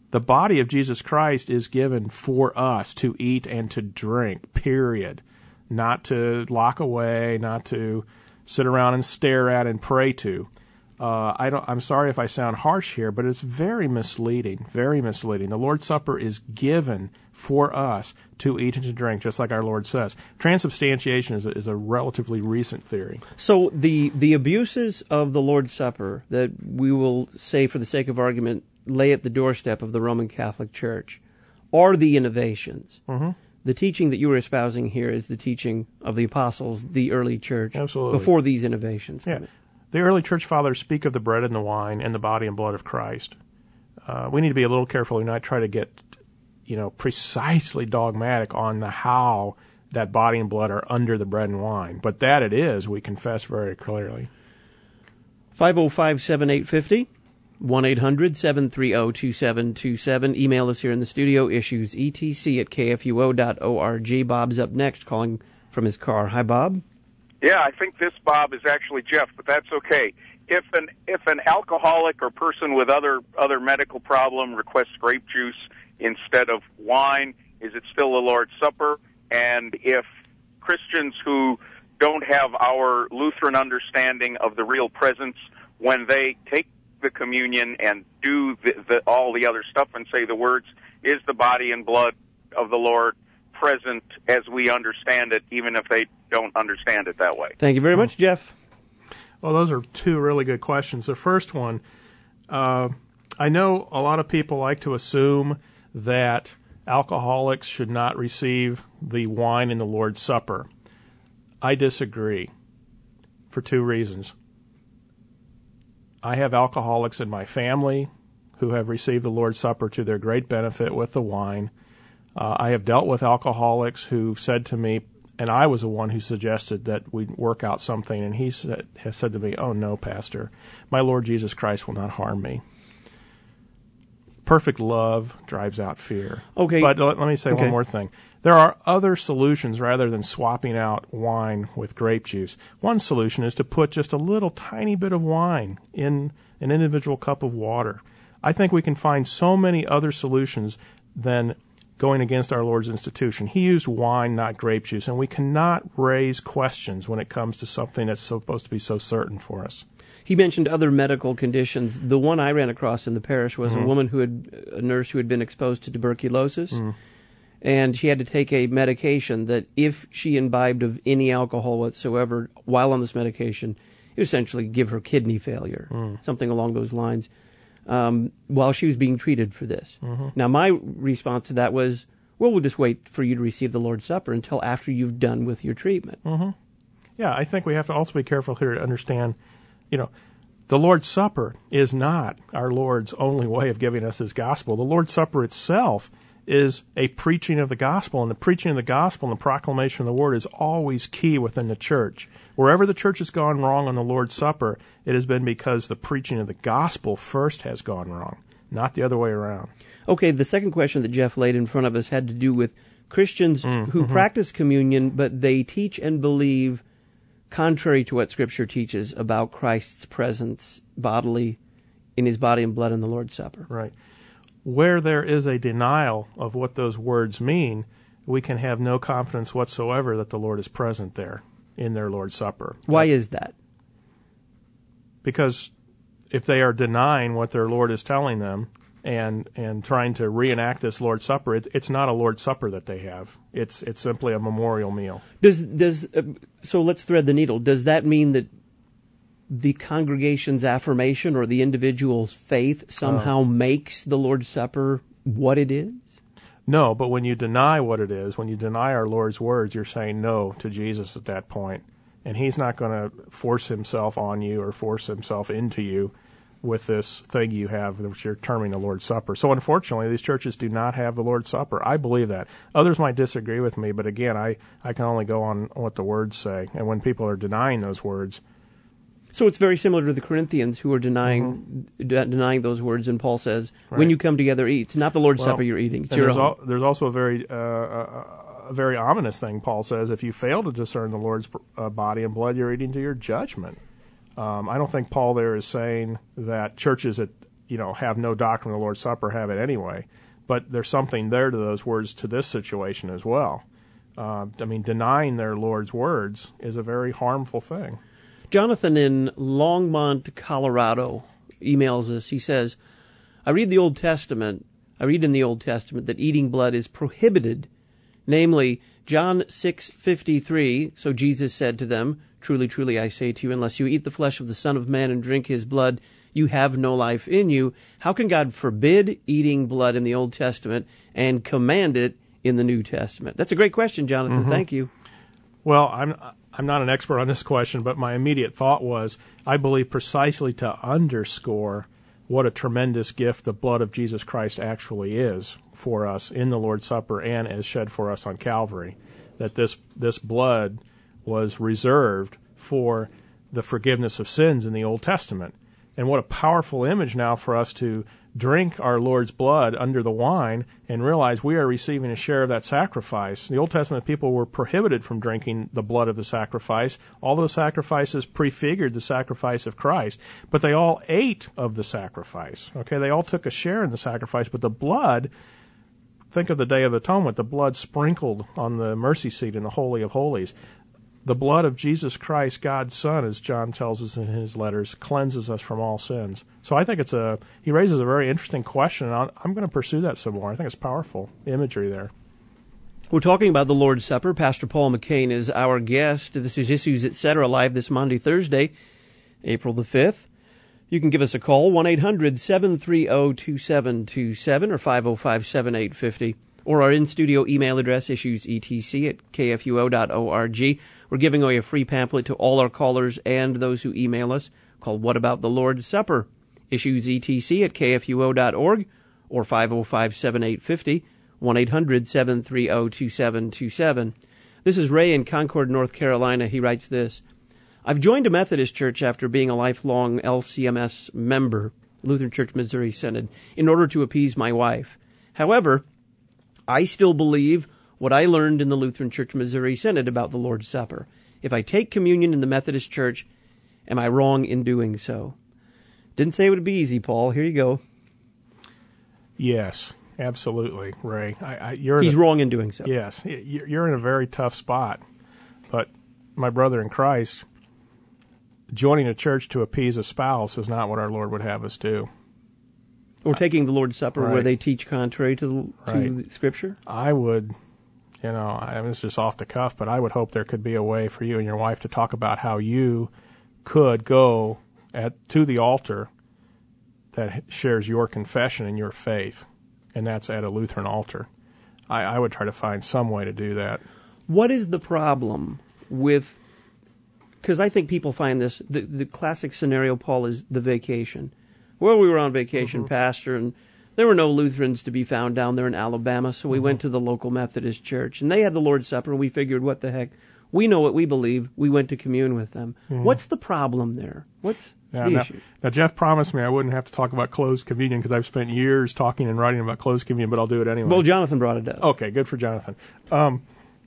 B: The body of Jesus Christ is given for us to eat and to drink, period. Not to lock away, not to sit around and stare at and pray to. Uh, I don't, I'm sorry if I sound harsh here, but it's very misleading, very misleading. The Lord's Supper is given for us to eat and to drink, just like our Lord says. Transubstantiation is a, is a relatively recent theory.
A: So the, the abuses of the Lord's Supper that we will say, for the sake of argument, lay at the doorstep of the Roman Catholic Church are the innovations.
B: Mm-hmm.
A: The teaching that you were espousing here is the teaching of the apostles, the early church,
B: Absolutely.
A: Before these innovations.
B: Yeah. The early church fathers speak of the bread and the wine and the body and blood of Christ. Uh, we need to be a little careful and not try to get, you know, precisely dogmatic on the how that body and blood are under the bread and wine. But that it is, we confess very clearly.
A: five oh five, seven eight five oh, one eight hundred, seven three zero, two seven two seven. Email us here in the studio, issues E T C at K F U O dot org. Bob's up next, calling from his car. Hi, Bob.
K: Yeah, I think this, Bob, is actually Jeff, but that's okay. If an if an alcoholic or person with other other medical problem requests grape juice instead of wine, is it still the Lord's Supper? And if Christians who don't have our Lutheran understanding of the real presence, when they take the communion and do the, the, all the other stuff and say the words, is the body and blood of the Lord present as we understand it, even if they don't understand it that way?
A: Thank you very much, Jeff.
B: Well, those are two really good questions. The first one, uh, I know a lot of people like to assume that alcoholics should not receive the wine in the Lord's Supper. I disagree for two reasons. I have alcoholics in my family who have received the Lord's Supper to their great benefit with the wine. Uh, I have dealt with alcoholics who said to me, and I was the one who suggested that we work out something, and he said, has said to me, "Oh no, Pastor, my Lord Jesus Christ will not harm me." Perfect love drives out fear.
A: Okay.
B: But let, let me say
A: okay.
B: one more thing. There are other solutions rather than swapping out wine with grape juice. One solution is to put just a little tiny bit of wine in an individual cup of water. I think we can find so many other solutions than going against our Lord's institution. He used wine, not grape juice, and we cannot raise questions when it comes to something that's supposed to be so certain for us.
A: He mentioned other medical conditions. The one I ran across in the parish was mm-hmm. a woman who had, a nurse who had been exposed to tuberculosis, mm. and she had to take a medication that if she imbibed of any alcohol whatsoever while on this medication, it would essentially give her kidney failure, mm. something along those lines. Um, while she was being treated for this.
B: Mm-hmm.
A: Now, my response to that was, well, we'll just wait for you to receive the Lord's Supper until after you've done with your treatment.
B: Mm-hmm. Yeah, I think we have to also be careful here to understand, you know, the Lord's Supper is not our Lord's only way of giving us His gospel. The Lord's Supper itself is a preaching of the gospel, and the preaching of the gospel and the proclamation of the word is always key within the church. Wherever the church has gone wrong on the Lord's Supper, it has been because the preaching of the gospel first has gone wrong, not the other way around.
A: Okay, the second question that Jeff laid in front of us had to do with Christians
B: mm,
A: who
B: mm-hmm.
A: practice communion, but they teach and believe contrary to what Scripture teaches about Christ's presence bodily in His body and blood in the Lord's Supper.
B: Right. Where there is a denial of what those words mean, we can have no confidence whatsoever that the Lord is present there in their Lord's Supper.
A: Why is that?
B: Because if they are denying what their Lord is telling them and and trying to reenact this Lord's Supper, it, it's not a Lord's Supper that they have. It's it's simply a memorial meal.
A: Does does uh, so let's thread the needle. Does that mean that the congregation's affirmation or the individual's faith somehow uh, makes the Lord's Supper what it is?
B: No, but when you deny what it is, when you deny our Lord's words, you're saying no to Jesus at that point. And He's not going to force Himself on you or force Himself into you with this thing you have, which you're terming the Lord's Supper. So unfortunately, these churches do not have the Lord's Supper. I believe that. Others might disagree with me, but again, I, I can only go on what the words say. And when people are denying those words,
A: so it's very similar to the Corinthians who are denying mm-hmm. de- denying those words, and Paul says, right. when you come together, eat. It's not the Lord's
B: well,
A: Supper you're eating. It's your
B: there's,
A: own.
B: Al- there's also a very, uh, a, a very ominous thing Paul says. If you fail to discern the Lord's uh, body and blood, you're eating to your judgment. Um, I don't think Paul there is saying that churches at, you know, have no doctrine of the Lord's Supper have it anyway. But there's something there to those words to this situation as well. Uh, I mean, denying their Lord's words is a very harmful thing.
A: Jonathan in Longmont, Colorado, emails us. He says, I read the Old Testament. I read in the Old Testament that eating blood is prohibited. Namely, John six fifty-three, so Jesus said to them, Truly, truly, I say to you, unless you eat the flesh of the Son of Man and drink his blood, you have no life in you. How can God forbid eating blood in the Old Testament and command it in the New Testament? That's a great question, Jonathan.
B: Mm-hmm.
A: Thank you.
B: Well, I'm I'm not an expert on this question, but my immediate thought was, I believe precisely to underscore what a tremendous gift the blood of Jesus Christ actually is for us in the Lord's Supper and as shed for us on Calvary, that this this blood was reserved for the forgiveness of sins in the Old Testament. And what a powerful image now for us to drink our Lord's blood under the wine and realize we are receiving a share of that sacrifice. The Old Testament people were prohibited from drinking the blood of the sacrifice. All those sacrifices prefigured the sacrifice of Christ, but they all ate of the sacrifice. Okay, they all took a share in the sacrifice, but the blood, think of the Day of Atonement, the blood sprinkled on the mercy seat in the Holy of Holies. The blood of Jesus Christ, God's Son, as John tells us in his letters, cleanses us from all sins. So I think it's a, he raises a very interesting question, and I'll, I'm going to pursue that some more. I think it's powerful imagery there.
A: We're talking about the Lord's Supper. Pastor Paul McCain is our guest. This is Issues, et cetera, live this Monday, Thursday, April the fifth. You can give us a call, one eight hundred seven three zero two seven two seven or five oh five seven eight five zero, or our in-studio email address, issuesetc at k f u o dot org. We're giving away a free pamphlet to all our callers and those who email us called What About the Lord's Supper? Issuesetc at k f u o dot org or five oh five seven eight five zero, one eight hundred seven three zero two seven two seven. This is Ray in Concord, North Carolina. He writes this. I've joined a Methodist church after being a lifelong L C M S member, Lutheran Church Missouri Synod, in order to appease my wife. However, I still believe what I learned in the Lutheran Church Missouri Synod about the Lord's Supper. If I take communion in the Methodist Church, am I wrong in doing so? Didn't say it would be easy, Paul. Here you go.
B: Yes, absolutely, Ray. I, I, you're
A: He's
B: a,
A: wrong in doing so.
B: Yes, you're in a very tough spot. But my brother in Christ, joining a church to appease a spouse is not what our Lord would have us do.
A: Or taking the Lord's Supper
B: right.
A: where they teach contrary to, the, to
B: right.
A: the Scripture?
B: I would, you know, I mean, it's just off the cuff, but I would hope there could be a way for you and your wife to talk about how you could go at to the altar that shares your confession and your faith, and that's at a Lutheran altar. I, I would try to find some way to do that.
A: What is the problem with, because I think people find this, the, the classic scenario, Paul, is the vacation. Well, we were on vacation, mm-hmm. Pastor, and there were no Lutherans to be found down there in Alabama, so we mm-hmm. went to the local Methodist church, and they had the Lord's Supper, and we figured, what the heck? We know what we believe. We went to commune with them. Mm-hmm. What's the problem there? What's
B: yeah,
A: the
B: now,
A: issue?
B: Now, Jeff promised me I wouldn't have to talk about closed communion because I've spent years talking and writing about closed communion, but I'll do it anyway.
A: Well, Jonathan brought it up.
B: Okay, good for Jonathan. Um,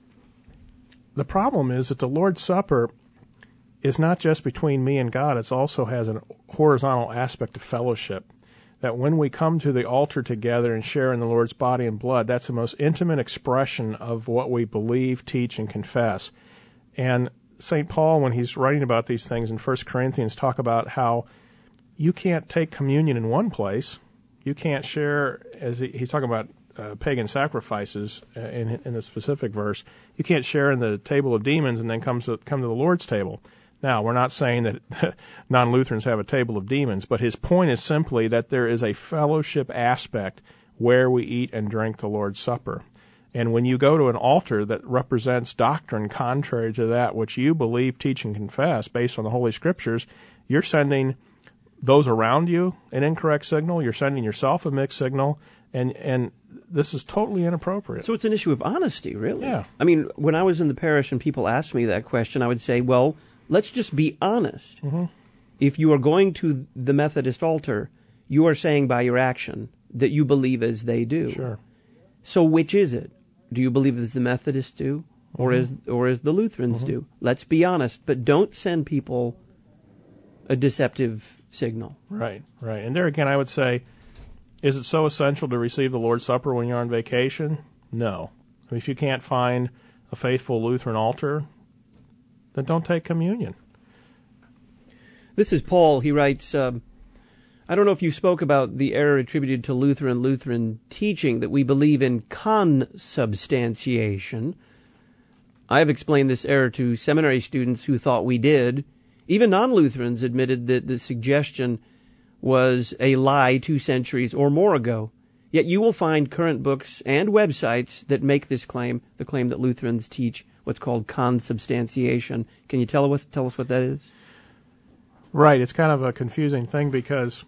B: the problem is that the Lord's Supper is not just between me and God. It also has a horizontal aspect of fellowship, that when we come to the altar together and share in the Lord's body and blood, that's the most intimate expression of what we believe, teach, and confess. And Saint Paul, when he's writing about these things in First Corinthians, talk about how you can't take communion in one place. You can't share, as he, he's talking about uh, pagan sacrifices uh, in, in the specific verse. You can't share in the table of demons and then come to, come to the Lord's table. Now, we're not saying that non-Lutherans have a table of demons, but his point is simply that there is a fellowship aspect where we eat and drink the Lord's Supper. And when you go to an altar that represents doctrine contrary to that which you believe, teach, and confess based on the Holy Scriptures, you're sending those around you an incorrect signal, you're sending yourself a mixed signal, and and this is totally inappropriate.
A: So it's an issue of honesty, really.
B: Yeah.
A: I mean, when I was in the parish and people asked me that question, I would say, well, let's just be honest.
B: Mm-hmm.
A: If you are going to the Methodist altar, you are saying by your action that you believe as they do.
B: Sure.
A: So which is it? Do you believe as the Methodists do, or
B: mm-hmm.
A: as or as the Lutherans
B: mm-hmm.
A: do? Let's be honest, but don't send people a deceptive signal.
B: Right, right. And there again, I would say, is it so essential to receive the Lord's Supper when you're on vacation? No. If you can't find a faithful Lutheran altar, then don't take communion.
A: This is Paul. He writes, um, I don't know if you spoke about the error attributed to Luther and Lutheran teaching that we believe in consubstantiation. I have explained this error to seminary students who thought we did. Even non-Lutherans admitted that the suggestion was a lie two centuries or more ago. Yet you will find current books and websites that make this claim, the claim that Lutherans teach what's called consubstantiation. Can you tell us, tell us what that is?
B: Right. It's kind of a confusing thing because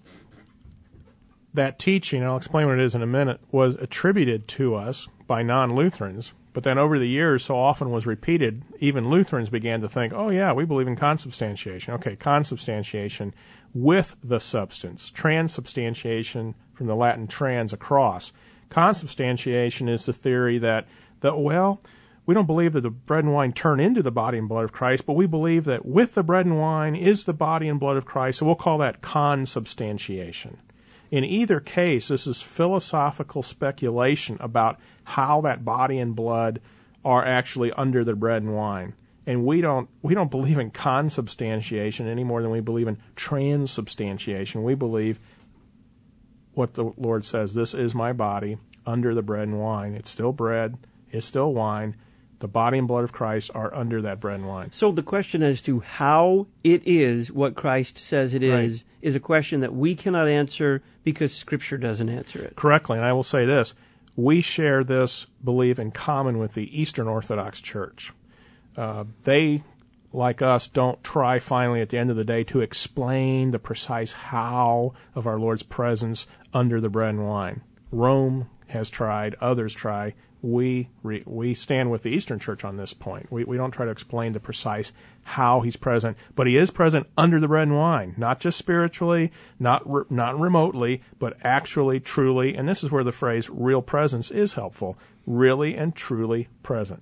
B: that teaching, and I'll explain what it is in a minute, was attributed to us by non-Lutherans. But then over the years, so often was repeated, even Lutherans began to think, oh, yeah, we believe in consubstantiation. Okay, consubstantiation with the substance. Transubstantiation, from the Latin trans, across. Consubstantiation is the theory that, that, well, we don't believe that the bread and wine turn into the body and blood of Christ, but we believe that with the bread and wine is the body and blood of Christ, so we'll call that consubstantiation. In either case, this is philosophical speculation about how that body and blood are actually under the bread and wine. And we don't we don't believe in consubstantiation any more than we believe in transubstantiation. We believe what the Lord says, this is my body under the bread and wine. It's still bread, it's still wine. The body and blood of Christ are under that bread and wine.
A: So the question as to how it is what Christ says it
B: Right.
A: is is a question that we cannot answer because Scripture doesn't answer it.
B: Correctly, and I will say this. We share this belief in common with the Eastern Orthodox Church. Uh, they, like us, don't try finally at the end of the day to explain the precise how of our Lord's presence under the bread and wine. Rome has tried, others try. We re, we stand with the Eastern Church on this point. We we don't try to explain the precise how he's present, but he is present under the bread and wine, not just spiritually, not re, not remotely, but actually, truly, and this is where the phrase real presence is helpful, really and truly present.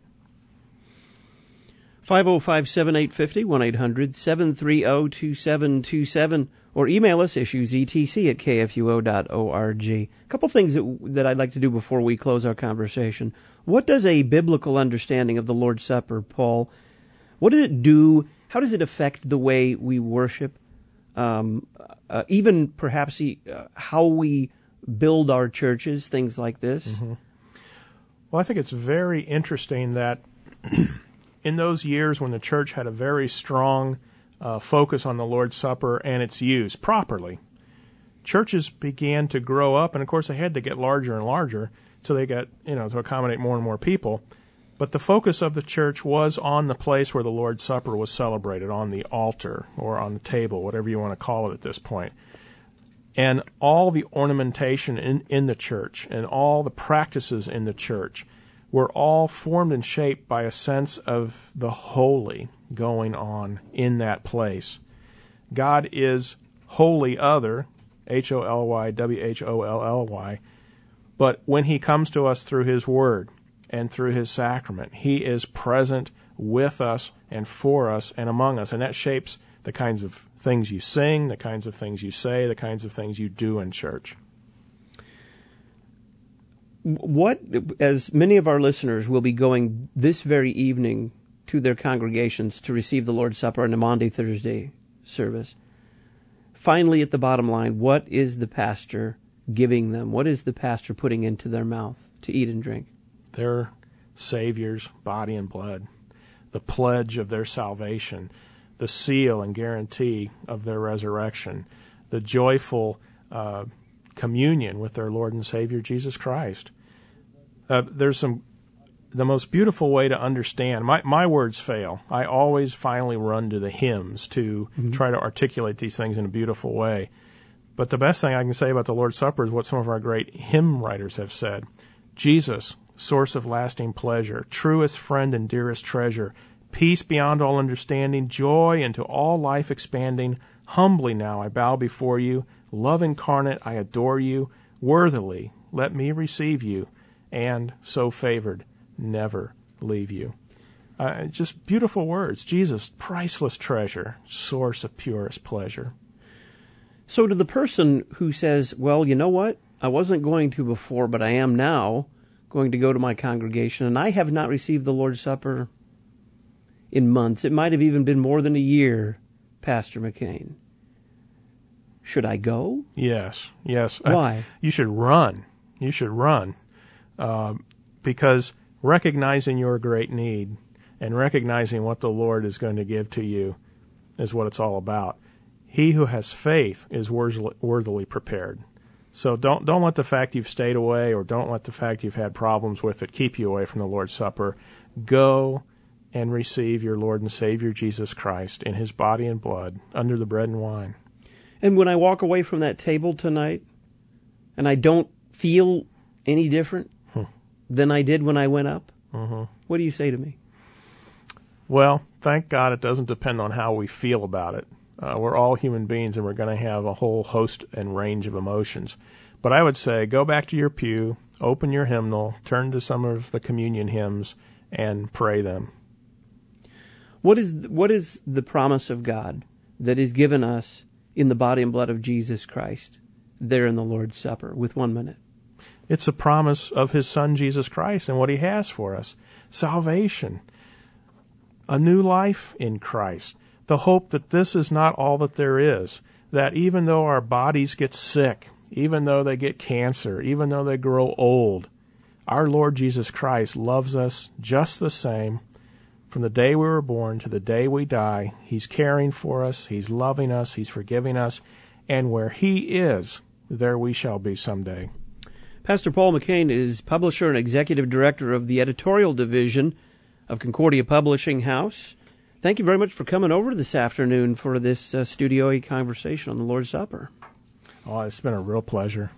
A: five oh five, seven eight five oh, one eight hundred, seven three zero, two seven two seven, or email us, issues e t c at k f u o dot org. A couple things that, that I'd like to do before we close our conversation. What does a biblical understanding of the Lord's Supper, Paul, what does it do? How does it affect the way we worship? Um, uh, even perhaps uh, how we build our churches, things like this?
B: Mm-hmm. Well, I think it's very interesting that in those years when the church had a very strong uh, focus on the Lord's Supper and its use properly, churches began to grow up, and of course they had to get larger and larger so they got, you know, to accommodate more and more people. But the focus of the church was on the place where the Lord's Supper was celebrated, on the altar or on the table, whatever you want to call it at this point. And all the ornamentation in, in the church and all the practices in the church were all formed and shaped by a sense of the holy going on in that place. God is holy other, H O L Y W H O L L Y, but when he comes to us through his word and through his sacrament, he is present with us and for us and among us, and that shapes the kinds of things you sing, the kinds of things you say, the kinds of things you do in church.
A: What, as many of our listeners will be going this very evening to their congregations to receive the Lord's Supper in the Maundy Thursday service, finally at the bottom line, what is the pastor giving them? What is the pastor putting into their mouth to eat and drink?
B: Their Savior's body and blood, the pledge of their salvation, the seal and guarantee of their resurrection, the joyful uh, communion with their Lord and Savior Jesus Christ. Uh, there's some the most beautiful way to understand. My my words fail. I always finally run to the hymns to mm-hmm. try to articulate these things in a beautiful way. But the best thing I can say about the Lord's Supper is what some of our great hymn writers have said. Jesus, source of lasting pleasure, truest friend and dearest treasure, peace beyond all understanding, joy into all life expanding, humbly now I bow before you, love incarnate, I adore you, worthily let me receive you, and, so favored, never leave you. Uh, just beautiful words. Jesus, priceless treasure, source of purest pleasure.
A: So to the person who says, well, you know what? I wasn't going to before, but I am now going to go to my congregation, and I have not received the Lord's Supper in months. It might have even been more than a year, Pastor McCain. Should I go?
B: Yes, yes.
A: Why?
B: Uh, you should run. You should run. Uh, because recognizing your great need and recognizing what the Lord is going to give to you is what it's all about. He who has faith is worthily prepared. So don't don't let the fact you've stayed away or don't let the fact you've had problems with it keep you away from the Lord's Supper. Go and receive your Lord and Savior Jesus Christ in His body and blood under the bread and wine.
A: And when I walk away from that table tonight and I don't feel any different hmm. than I did when I went up, mm-hmm. what do you say to me?
B: Well, thank God it doesn't depend on how we feel about it. Uh, we're all human beings, and we're going to have a whole host and range of emotions. But I would say go back to your pew, open your hymnal, turn to some of the communion hymns, and pray them.
A: What is what is the promise of God that is given us in the body and blood of Jesus Christ there in the Lord's Supper with one minute?
B: It's a promise of His Son, Jesus Christ, and what He has for us. Salvation. A new life in Christ. The hope that this is not all that there is, that even though our bodies get sick, even though they get cancer, even though they grow old, our Lord Jesus Christ loves us just the same from the day we were born to the day we die. He's caring for us, He's loving us, He's forgiving us, and where He is, there we shall be someday.
A: Pastor Paul McCain is publisher and executive director of the editorial division of Concordia Publishing House. Thank you very much for coming over this afternoon for this uh, Studio A conversation on the Lord's Supper.
B: Oh, it's been a real pleasure.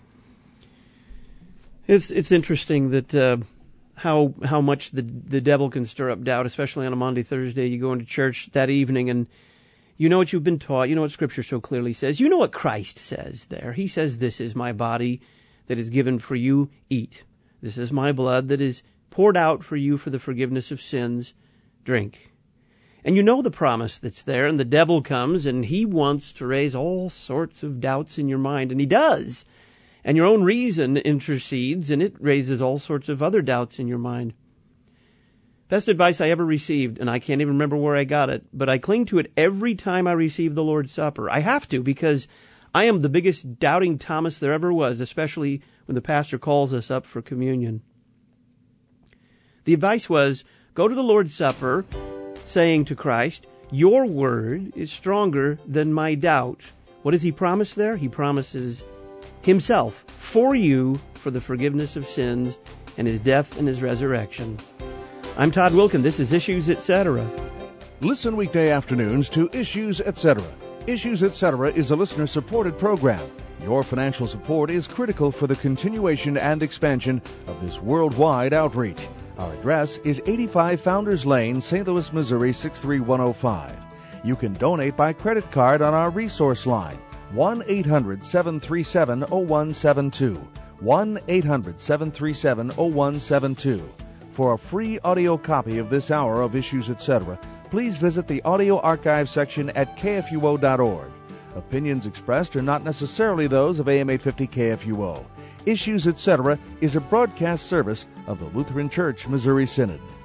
A: It's it's interesting that uh, how how much the the devil can stir up doubt, especially on a Monday, Thursday. You go into church that evening and you know what you've been taught. You know what Scripture so clearly says. You know what Christ says there. He says, "This is my body that is given for you. Eat. This is my blood that is poured out for you for the forgiveness of sins. Drink." And you know the promise that's there, and the devil comes, and he wants to raise all sorts of doubts in your mind, and he does. And your own reason intercedes, and it raises all sorts of other doubts in your mind. Best advice I ever received, and I can't even remember where I got it, but I cling to it every time I receive the Lord's Supper. I have to, because I am the biggest doubting Thomas there ever was, especially when the pastor calls us up for communion. The advice was, go to the Lord's Supper, saying to Christ, your word is stronger than my doubt. What does He promise there? He promises Himself for you for the forgiveness of sins and His death and His resurrection. I'm Todd Wilkin. This is Issues, et cetera.
E: Listen weekday afternoons to Issues, et cetera. Issues, et cetera is a listener-supported program. Your financial support is critical for the continuation and expansion of this worldwide outreach. Our address is eighty-five Founders Lane, Saint Louis, Missouri, six three one oh five. You can donate by credit card on our resource line, one eight hundred seven three seven oh one seven two, one eight hundred seven three seven oh one seven two. For a free audio copy of this hour of Issues, et cetera, please visit the audio archive section at K F U O dot org. Opinions expressed are not necessarily those of A M eight fifty K F U O. Issues, et cetera is a broadcast service of the Lutheran Church Missouri Synod.